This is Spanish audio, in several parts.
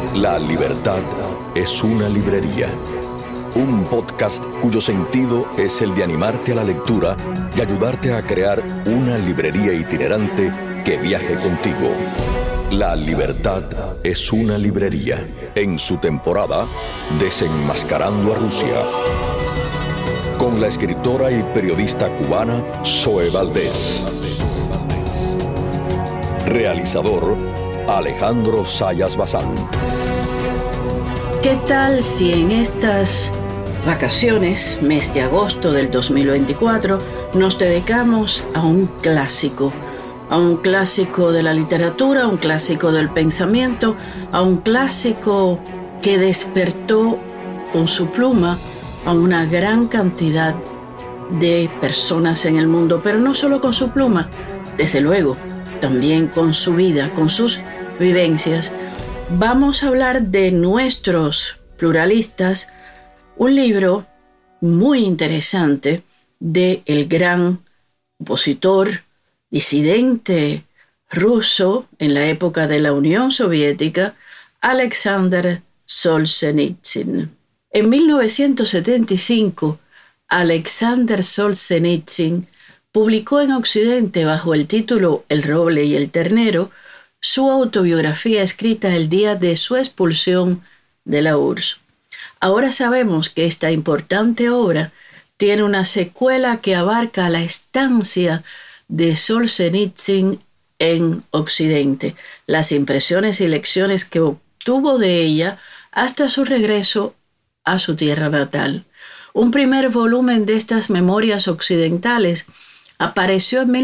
La libertad es una librería. Un podcast cuyo sentido es el de animarte a la lectura y ayudarte a crear una librería itinerante que viaje contigo. La libertad es una librería. En su temporada, Desenmascarando a Rusia. Con la escritora y periodista cubana Zoe Valdés. Realizador Alejandro Zayas Bazán. ¿Qué tal si en estas vacaciones, mes de agosto del 2024, nos dedicamos a un clásico de la literatura, a un clásico del pensamiento, a un clásico que despertó con su pluma a una gran cantidad de personas en el mundo, pero no solo con su pluma, desde luego, también con su vida, con sus vivencias. Vamos a hablar de Nuestros Pluralistas, un libro muy interesante de el gran opositor, disidente ruso en la época de la Unión Soviética, Alexander Solzhenitsyn. En 1975, Alexander Solzhenitsyn publicó en Occidente bajo el título El roble y el ternero su autobiografía escrita el día de su expulsión de la URSS. Ahora sabemos que esta importante obra tiene una secuela que abarca la estancia de Solzhenitsyn en Occidente, las impresiones y lecciones que obtuvo de ella hasta su regreso a su tierra natal. Un primer volumen de estas memorias occidentales apareció en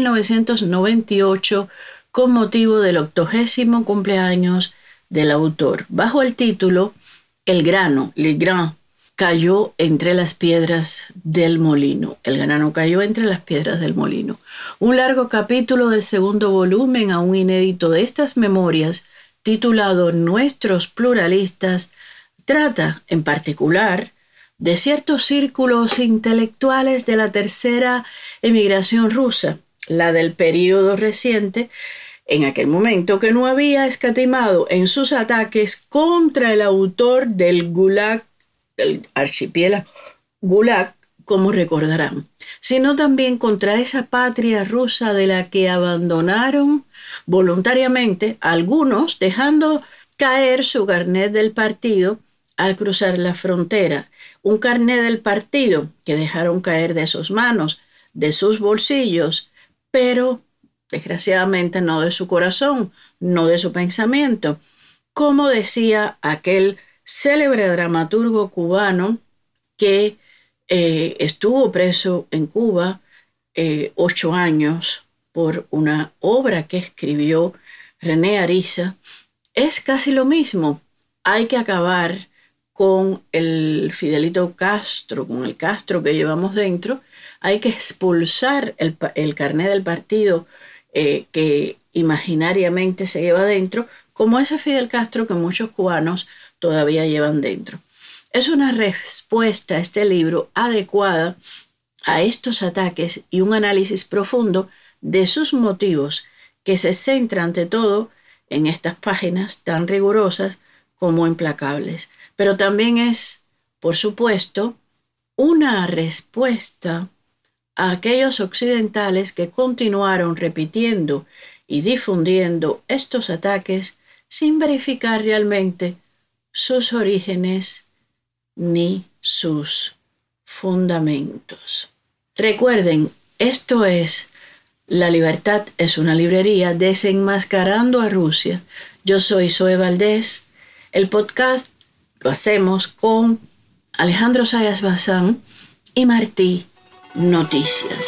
1998 con motivo del 80º cumpleaños del autor, bajo el título El grano, le grain, cayó entre las piedras del molino. El grano cayó entre las piedras del molino. Un largo capítulo del segundo volumen, aún inédito, de estas memorias, titulado Nuestros Pluralistas, trata, en particular, de ciertos círculos intelectuales de la tercera emigración rusa, la del período reciente, en aquel momento que no había escatimado en sus ataques contra el autor del Gulag, el archipiélago Gulag, como recordarán, sino también contra esa patria rusa de la que abandonaron voluntariamente algunos, dejando caer su carnet del partido al cruzar la frontera. Un carnet del partido que dejaron caer de sus manos, de sus bolsillos, pero desgraciadamente no de su corazón, no de su pensamiento. Como decía aquel célebre dramaturgo cubano que estuvo preso en Cuba 8 años por una obra que escribió René Ariza, es casi lo mismo. Hay que acabar con el Fidelito Castro, con el Castro que llevamos dentro. Hay que expulsar el carnet del partido que imaginariamente se lleva dentro, como ese Fidel Castro que muchos cubanos todavía llevan dentro. Es una respuesta, este libro, adecuada a estos ataques y un análisis profundo de sus motivos, que se centra ante todo en estas páginas tan rigurosas como implacables. Pero también es, por supuesto, una respuesta a aquellos occidentales que continuaron repitiendo y difundiendo estos ataques sin verificar realmente sus orígenes ni sus fundamentos. Recuerden, esto es La libertad es una librería, Desenmascarando a Rusia. Yo soy Zoe Valdés. El podcast lo hacemos con Alejandro Zayas Bazán y Martí Noticias.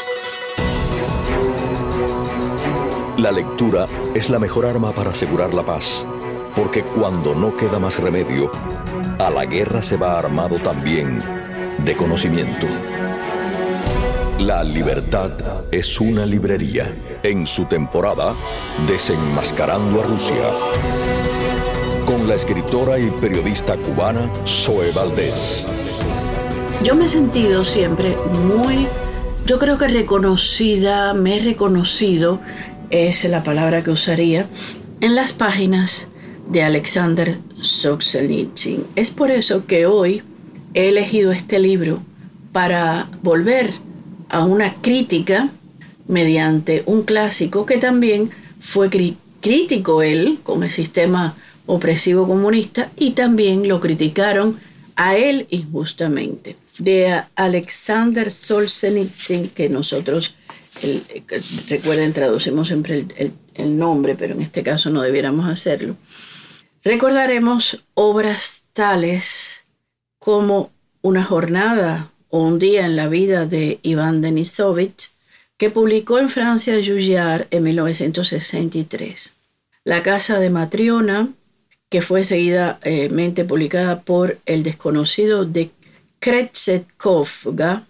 La lectura es la mejor arma para asegurar la paz, porque cuando no queda más remedio, a la guerra se va armado también de conocimiento. La libertad es una librería. En su temporada, Desenmascarando a Rusia. Con la escritora y periodista cubana Zoe Valdés. Yo me he sentido siempre muy, yo creo que reconocida, me he reconocido, es la palabra que usaría, en las páginas de Alexander Solzhenitsyn. Es por eso que hoy he elegido este libro para volver a una crítica mediante un clásico que también fue crítico él con el sistema opresivo comunista y también lo criticaron a él injustamente. De Alexander Solzhenitsyn, que nosotros, recuerden, traducimos siempre el nombre, pero en este caso no debiéramos hacerlo. Recordaremos obras tales como Una jornada o un día en la vida de Iván Denisovich, que publicó en Francia Julliard en 1963. La casa de Matriona, que fue seguidamente publicada por El desconocido de Kretschkova,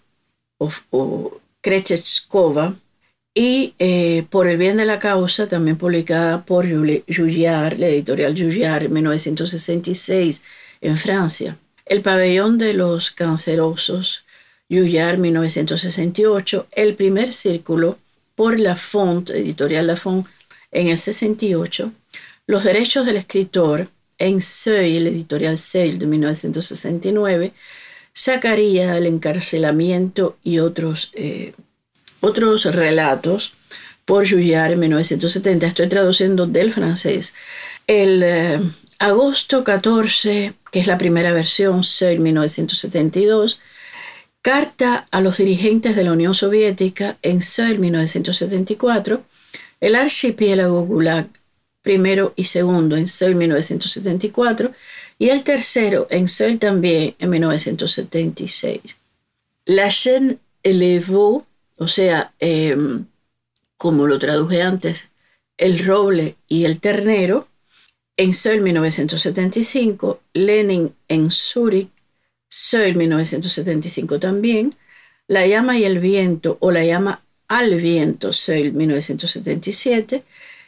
y Por el bien de la causa, también publicada por Julliard, la editorial Julliard, en 1966 en Francia. El pabellón de los cancerosos, Julliard, 1968. El primer círculo, por La Font, editorial La Font, en el 68. Los derechos del escritor, en Seuil, editorial Seuil, de 1969. Zacarías, el encarcelamiento y otros relatos, por Julliard, en 1970. Estoy traduciendo del francés. El agosto 14, que es la primera versión, Seuil, 1972. Carta a los dirigentes de la Unión Soviética, en Seuil, 1974. El archipiélago Gulag, primero y segundo, en Seuil, 1974. Y el tercero, en Seuil también, en 1976. La chaîne et le veau, o sea, como lo traduje antes, El roble y el ternero, en Seuil, 1975. Lenin en Zúrich, Seuil, 1975 también. La llama y el viento, o La llama al viento, Seuil, 1977.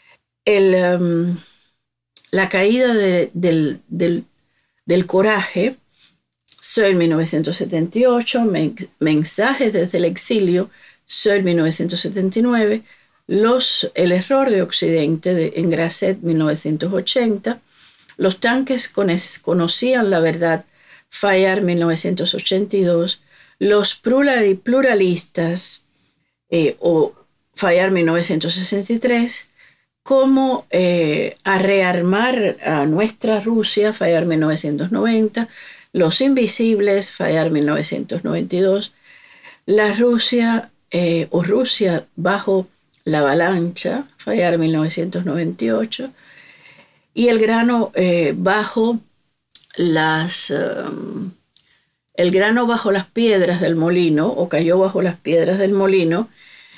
La caída del coraje, Seuil, 1978. Mensajes desde el exilio, Seuil, 1979. El error de Occidente, en Grasset, 1980. Los tanques conocían la verdad, Fayard, 1982. Los pluralistas, o Fayard, 1963. Cómo a rearmar a nuestra Rusia, Fayard, 1990. Los invisibles, Fayard, 1992. La Rusia, o Rusia bajo la avalancha, Fayard, 1998. Y el grano bajo las piedras del molino, o cayó bajo las piedras del molino.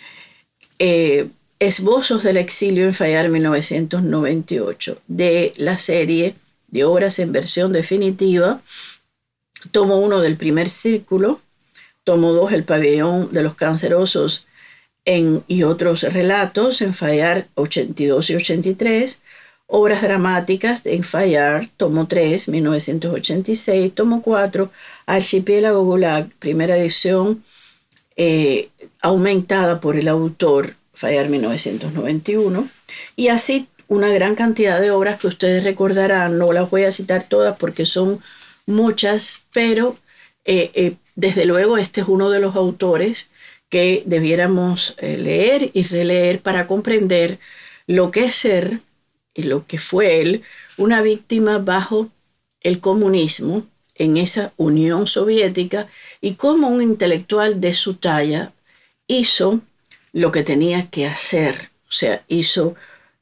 Esbozos del exilio, en Fayard, 1998, de la serie de obras en versión definitiva. Tomo 1 del primer círculo, tomo 2 El pabellón de los cancerosos y otros relatos, en Fayard, 82 y 83. Obras dramáticas, en Fayard, tomo 3, 1986, tomo 4, Archipiélago Gulag, primera edición, aumentada por el autor, Fayard, 1991, y así una gran cantidad de obras que ustedes recordarán. No las voy a citar todas porque son muchas, pero desde luego este es uno de los autores que debiéramos leer y releer para comprender lo que es ser y lo que fue él, una víctima bajo el comunismo en esa Unión Soviética, y cómo un intelectual de su talla hizo lo que tenía que hacer, o sea, hizo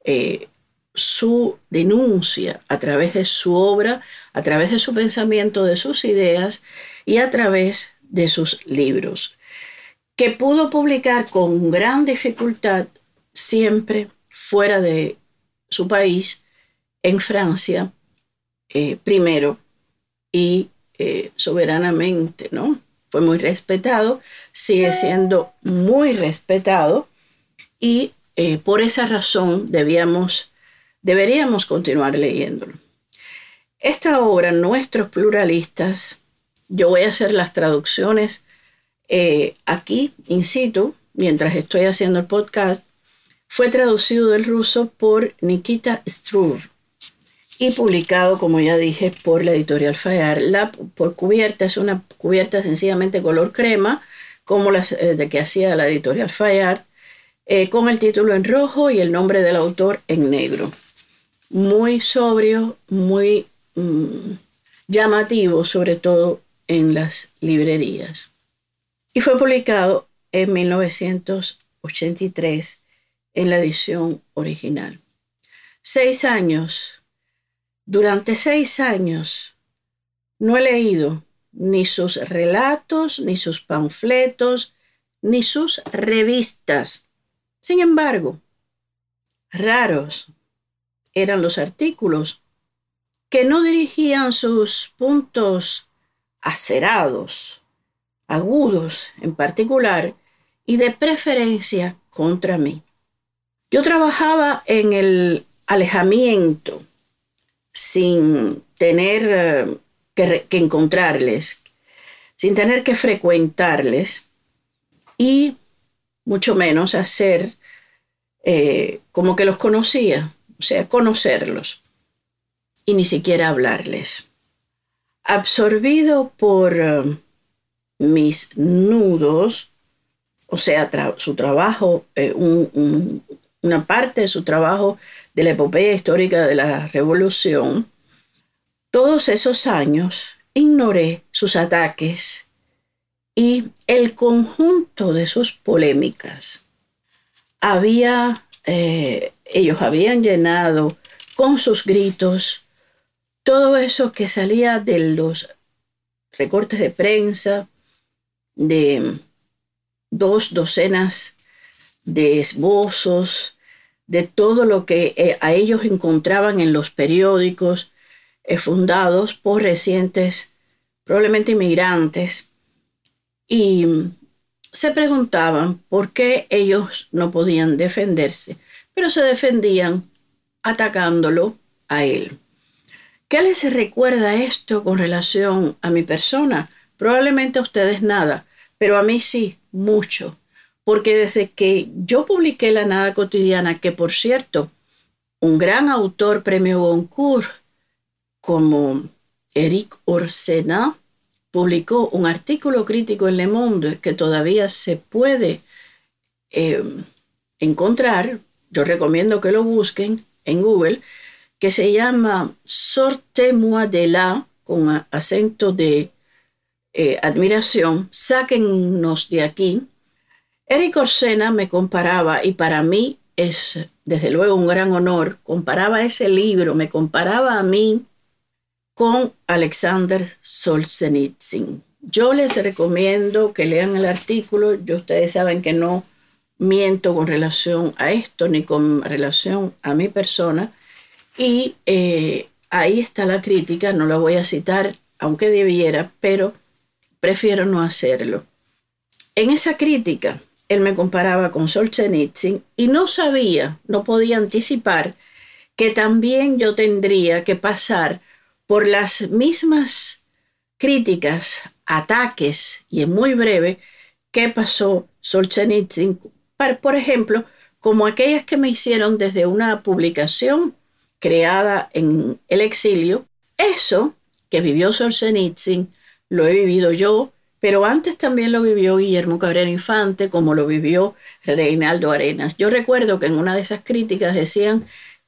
su denuncia a través de su obra, a través de su pensamiento, de sus ideas y a través de sus libros, que pudo publicar con gran dificultad, siempre fuera de su país, en Francia, primero, y soberanamente, ¿no? Fue muy respetado, sigue siendo muy respetado, y por esa razón deberíamos continuar leyéndolo. Esta obra, Nuestros pluralistas, yo voy a hacer las traducciones aquí, in situ, mientras estoy haciendo el podcast. Fue traducido del ruso por Nikita Struve y publicado, como ya dije, por la editorial Fayard. La por cubierta es una cubierta sencillamente color crema, como las de que hacía la editorial Fayard, con el título en rojo y el nombre del autor en negro. Muy sobrio, muy llamativo, sobre todo en las librerías. Y fue publicado en 1983 en la edición original. 6 años. Durante 6 años no he leído ni sus relatos, ni sus panfletos, ni sus revistas. Sin embargo, raros eran los artículos que no dirigían sus puntos acerados, agudos en particular, y de preferencia contra mí. Yo trabajaba en el alejamiento, sin tener que encontrarles, sin tener que frecuentarles y mucho menos hacer como que los conocía, o sea, conocerlos y ni siquiera hablarles. Absorbido por mis nudos, o sea, su trabajo, una parte de su trabajo de la epopeya histórica de la Revolución, todos esos años ignoré sus ataques y el conjunto de sus polémicas. Ellos habían llenado con sus gritos todo eso que salía de los recortes de prensa, de 2 docenas de esbozos, de todo lo que a ellos encontraban en los periódicos fundados por recientes, probablemente inmigrantes, y se preguntaban por qué ellos no podían defenderse, pero se defendían atacándolo a él. ¿Qué les recuerda esto con relación a mi persona? Probablemente a ustedes nada, pero a mí sí, mucho. Porque desde que yo publiqué La Nada Cotidiana, que por cierto, un gran autor premio Goncourt, como Éric Orsena, publicó un artículo crítico en Le Monde que todavía se puede encontrar, yo recomiendo que lo busquen en Google, que se llama Sortez-moi de là, con acento de admiración, sáquennos de aquí. Éric Orsena me comparaba, y para mí es desde luego un gran honor, comparaba ese libro, me comparaba a mí con Alexander Solzhenitsyn. Yo les recomiendo que lean el artículo. Ustedes saben que no miento con relación a esto ni con relación a mi persona. Y ahí está la crítica, no la voy a citar, aunque debiera, pero prefiero no hacerlo. En esa crítica, él me comparaba con Solzhenitsyn y no podía anticipar que también yo tendría que pasar por las mismas críticas, ataques, y en muy breve, que pasó Solzhenitsyn, por ejemplo, como aquellas que me hicieron desde una publicación creada en el exilio. Eso que vivió Solzhenitsyn lo he vivido yo, pero antes también lo vivió Guillermo Cabrera Infante, como lo vivió Reinaldo Arenas. Yo recuerdo que en una de esas críticas decían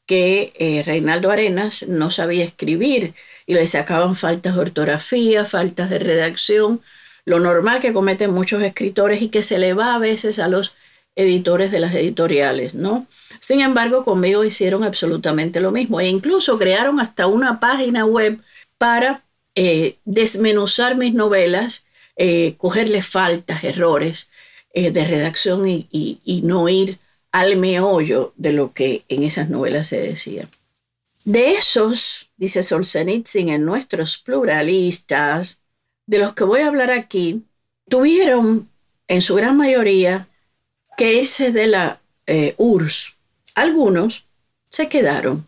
que Reinaldo Arenas no sabía escribir y le sacaban faltas de ortografía, faltas de redacción, lo normal que cometen muchos escritores y que se le va a veces a los editores de las editoriales, ¿no? Sin embargo, conmigo hicieron absolutamente lo mismo e incluso crearon hasta una página web para desmenuzar mis novelas, cogerle faltas, errores de redacción y no ir al meollo de lo que en esas novelas se decía. De esos, dice Solzhenitsyn en Nuestros Pluralistas, de los que voy a hablar aquí, tuvieron en su gran mayoría que irse de la URSS. Algunos se quedaron.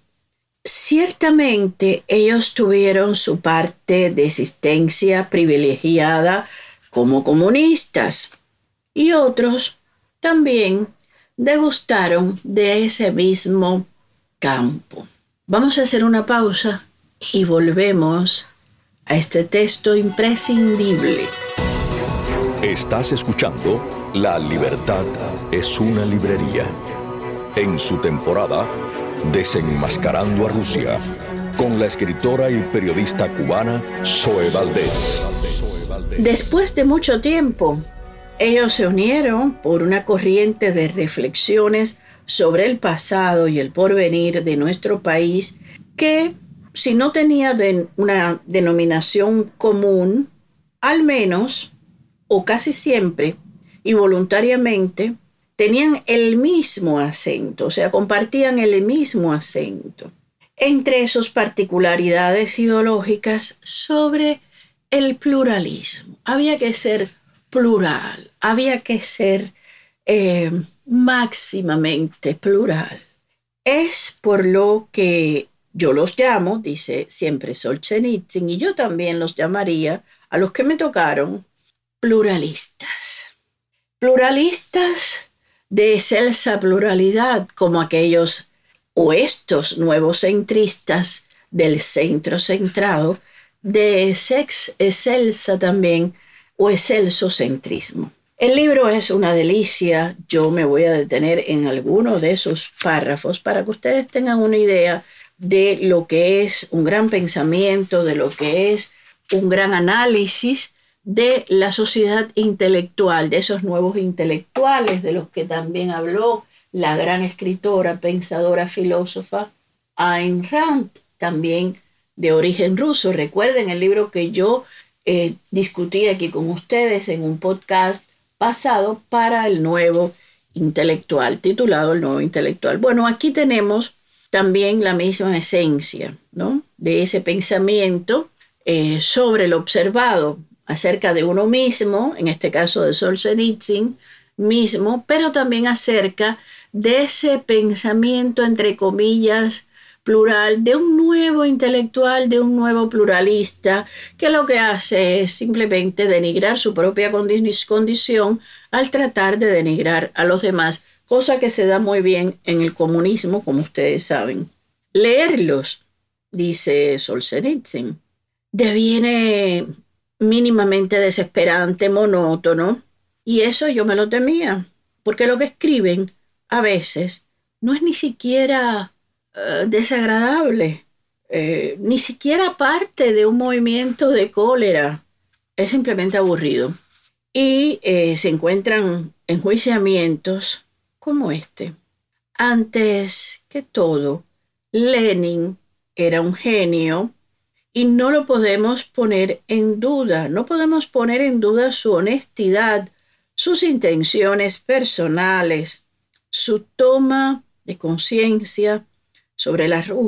Ciertamente ellos tuvieron su parte de existencia privilegiada como comunistas y otros también degustaron de ese mismo campo. Vamos a hacer una pausa y volvemos a este texto imprescindible. Estás escuchando La Libertad es una librería. En su temporada, Desenmascarando a Rusia, con la escritora y periodista cubana Zoe Valdés. Después de mucho tiempo, ellos se unieron por una corriente de reflexiones sobre el pasado y el porvenir de nuestro país que, si no tenía una denominación común, al menos, o casi siempre, y voluntariamente, tenían el mismo acento, o sea, compartían el mismo acento, entre sus particularidades ideológicas sobre el pluralismo. Había que ser plural, había que ser máximamente plural. Es por lo que yo los llamo, dice siempre Solzhenitsyn, y yo también los llamaría, a los que me tocaron, pluralistas. Pluralistas de excelsa pluralidad, como aquellos o estos nuevos centristas del centro centrado, de excelsa también o excelso centrismo. El libro es una delicia. Yo me voy a detener en algunos de esos párrafos para que ustedes tengan una idea de lo que es un gran pensamiento, de lo que es un gran análisis de la sociedad intelectual, de esos nuevos intelectuales de los que también habló la gran escritora, pensadora, filósofa Ayn Rand, también de origen ruso. Recuerden el libro que yo discutí aquí con ustedes en un podcast pasado para el nuevo intelectual, titulado El Nuevo Intelectual. Bueno, aquí tenemos también la misma esencia, ¿no?, de ese pensamiento sobre lo observado acerca de uno mismo, en este caso de Solzhenitsyn mismo, pero también acerca de ese pensamiento, entre comillas, plural, de un nuevo intelectual, de un nuevo pluralista, que lo que hace es simplemente denigrar su propia condición al tratar de denigrar a los demás, cosa que se da muy bien en el comunismo, como ustedes saben. Leerlos, dice Solzhenitsyn, deviene mínimamente desesperante, monótono, y eso yo me lo temía, porque lo que escriben a veces no es ni siquiera desagradable, ni siquiera parte de un movimiento de cólera, es simplemente aburrido. Y se encuentran enjuiciamientos como este. Antes que todo, Lenin era un genio y no lo podemos poner en duda, no podemos poner en duda su honestidad, sus intenciones personales, su toma de conciencia sobre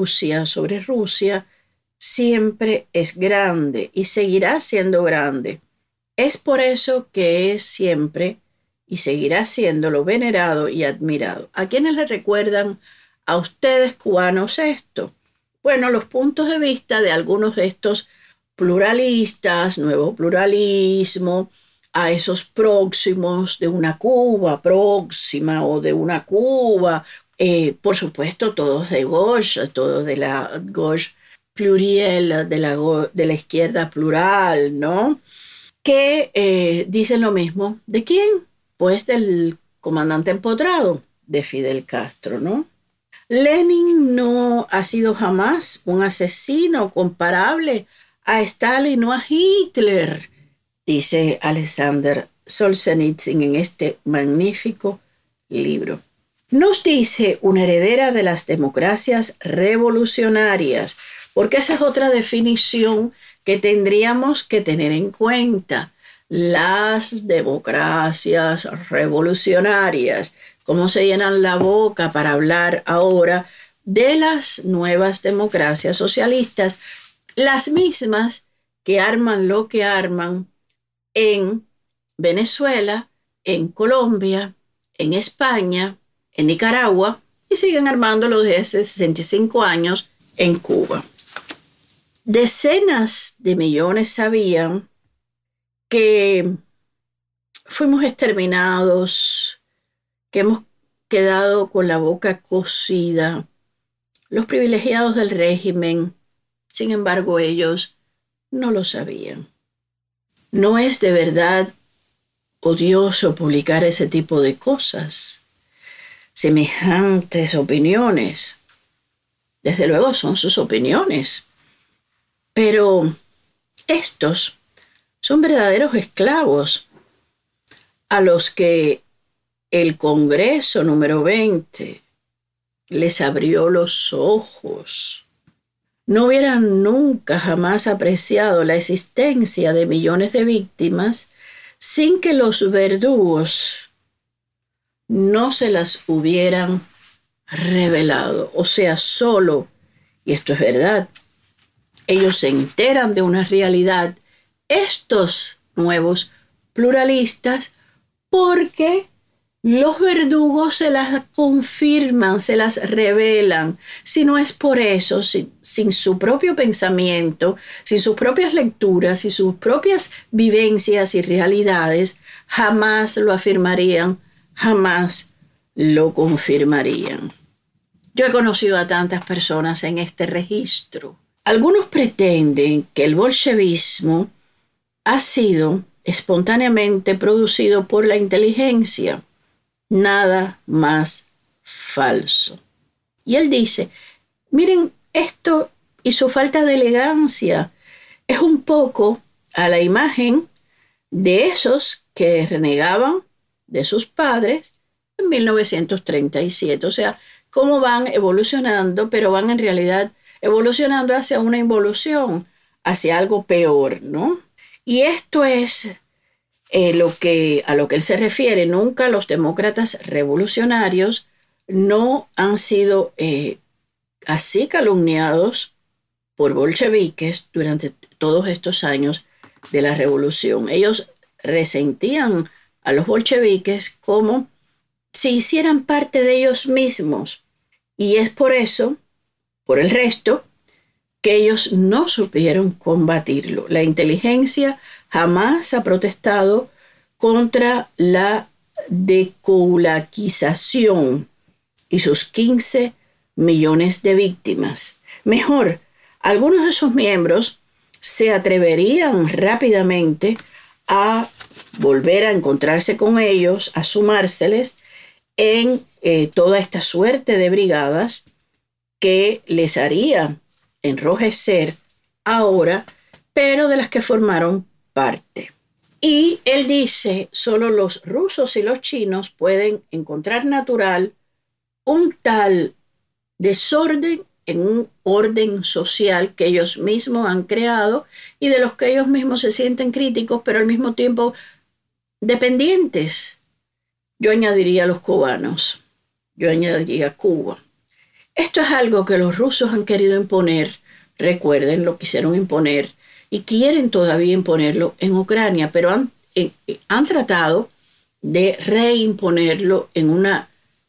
Rusia, siempre es grande y seguirá siendo grande. Es por eso que es siempre y seguirá siéndolo venerado y admirado. ¿A quiénes le recuerdan a ustedes cubanos esto? Bueno, los puntos de vista de algunos de estos pluralistas, nuevo pluralismo, a esos próximos de una Cuba próxima o de una Cuba, por supuesto todos de gauche, todos de la gauche pluriel, de la izquierda plural, ¿no?, que dicen lo mismo. ¿De quién? Pues del comandante empotrado, de Fidel Castro, ¿no? Lenin no ha sido jamás un asesino comparable a Stalin o a Hitler, dice Alexander Solzhenitsyn en este magnífico libro. Nos dice una heredera de las democracias revolucionarias, porque esa es otra definición que tendríamos que tener en cuenta. Las democracias revolucionarias, cómo se llenan la boca para hablar ahora de las nuevas democracias socialistas, las mismas que arman lo que arman en Venezuela, en Colombia, en España, en Nicaragua, y siguen armándolo desde hace 65 años en Cuba. Decenas de millones sabían que fuimos exterminados, que hemos quedado con la boca cocida, los privilegiados del régimen. Sin embargo, ellos no lo sabían. No es de verdad odioso publicar ese tipo de cosas, semejantes opiniones. Desde luego son sus opiniones, pero estos son verdaderos esclavos a los que el Congreso número 20 les abrió los ojos. No hubieran nunca jamás apreciado la existencia de millones de víctimas sin que los verdugos no se las hubieran revelado. O sea, solo, y esto es verdad, ellos se enteran de una realidad, estos nuevos pluralistas, porque los verdugos se las confirman, se las revelan. Si no es por eso, sin su propio pensamiento, sin sus propias lecturas, sin sus propias vivencias y realidades, jamás lo afirmarían, jamás lo confirmarían. Yo he conocido a tantas personas en este registro. Algunos pretenden que el bolchevismo ha sido espontáneamente producido por la inteligencia. Nada más falso. Y él dice, miren, esto y su falta de elegancia es un poco a la imagen de esos que renegaban de sus padres en 1937. O sea, cómo van evolucionando, pero van en realidad evolucionando hacia una involución, hacia algo peor, ¿no? Y esto es a lo que él se refiere. Nunca los demócratas revolucionarios no han sido así calumniados por bolcheviques durante todos estos años de la revolución. Ellos resentían a los bolcheviques como si hicieran parte de ellos mismos. Y es por eso, por el resto, que ellos no supieron combatirlo. La inteligencia jamás ha protestado contra la dekulakización y sus 15 millones de víctimas. Mejor, algunos de sus miembros se atreverían rápidamente a volver a encontrarse con ellos, a sumárseles en toda esta suerte de brigadas que les haría enrojecer ahora, pero de las que formaron parte. Y él dice, solo los rusos y los chinos pueden encontrar natural un tal desorden en un orden social que ellos mismos han creado y de los que ellos mismos se sienten críticos, pero al mismo tiempo dependientes. Yo añadiría los cubanos, yo añadiría Cuba. Esto es algo que los rusos han querido imponer, recuerden, lo quisieron imponer y quieren todavía imponerlo en Ucrania, pero han tratado de reimponerlo en una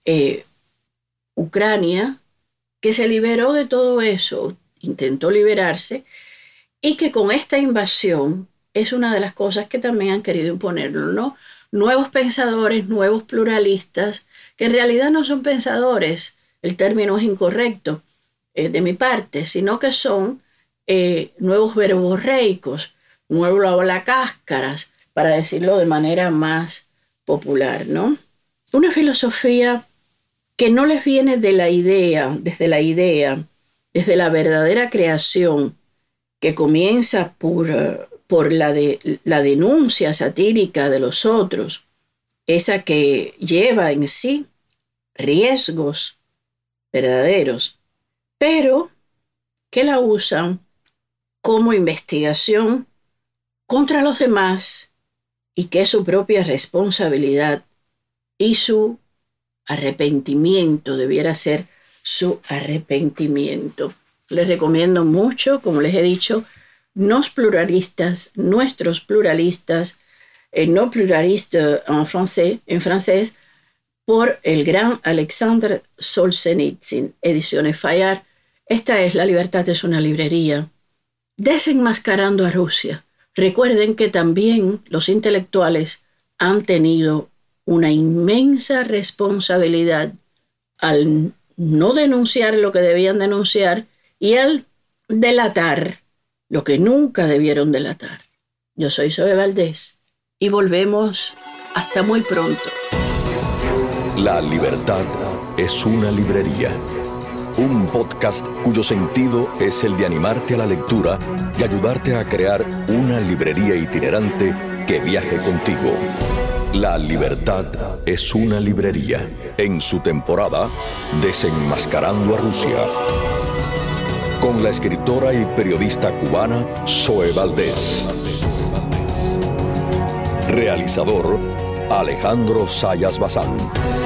Ucrania que se liberó de todo eso, intentó liberarse, y que con esta invasión es una de las cosas que también han querido imponerlo, ¿no? Nuevos pensadores, nuevos pluralistas, que en realidad no son pensadores, el término es incorrecto de mi parte, sino que son nuevos verborreicos, nuevos lavacáscaras, para decirlo de manera más popular, ¿no? Una filosofía que no les viene de la idea, desde la verdadera creación, que comienza por la denuncia satírica de los otros, esa que lleva en sí riesgos verdaderos, pero que la usan como investigación contra los demás y que es su propia responsabilidad y su arrepentimiento, debiera ser su arrepentimiento. Les recomiendo mucho, como les he dicho, nuestros pluralistas, no pluralistes en francés, por el gran Alexandre Solzhenitsyn, Ediciones Fayard. Esta es La libertad es una librería. Desenmascarando a Rusia. Recuerden que también los intelectuales han tenido una inmensa responsabilidad al no denunciar lo que debían denunciar y al delatar lo que nunca debieron delatar. Yo soy Zoe Valdés y volvemos hasta muy pronto. La libertad es una librería. Un podcast cuyo sentido es el de animarte a la lectura y ayudarte a crear una librería itinerante que viaje contigo. La libertad es una librería. En su temporada, Desenmascarando a Rusia. Con la escritora y periodista cubana Zoe Valdés. Realizador Alejandro Sayas Bazán.